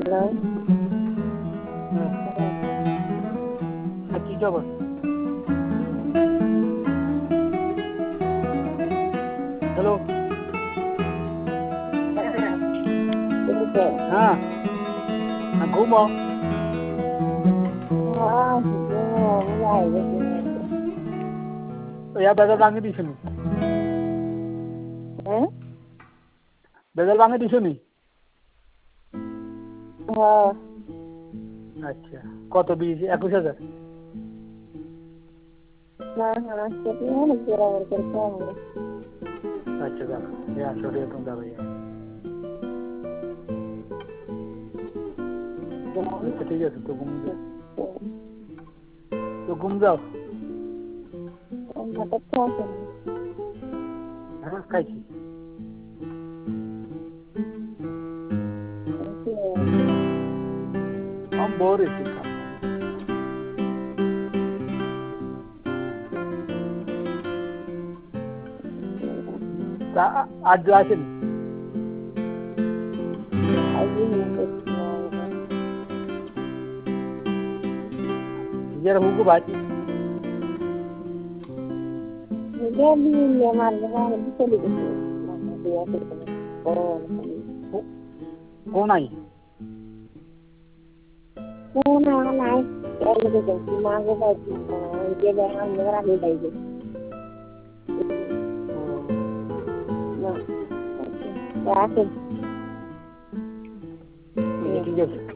Hello. नक्की खबर hello हाँ हाँ घूमो तो यार बदल बांगे दी सुनी बदल बांगे दी सुनी हाँ अच्छा কত बीज 21,000 ना हाँ कितने हैं ना तेरा वर्क करता है अच्छा दादा यार छोड़िए तुम दादा यार अच्छा ठीक है तो घूम जाओ अच्छा है हाँ कैसी हम बोर है ठीक है आज जो आते नहीं जरा हुकू बात मुझे भी ये हमारे जगह में चली गई कौन आई कौन आया ना क्या लगे जल्दी मांगे बैठी ये जगह मेरा ले जाइए ना क्या ठीक है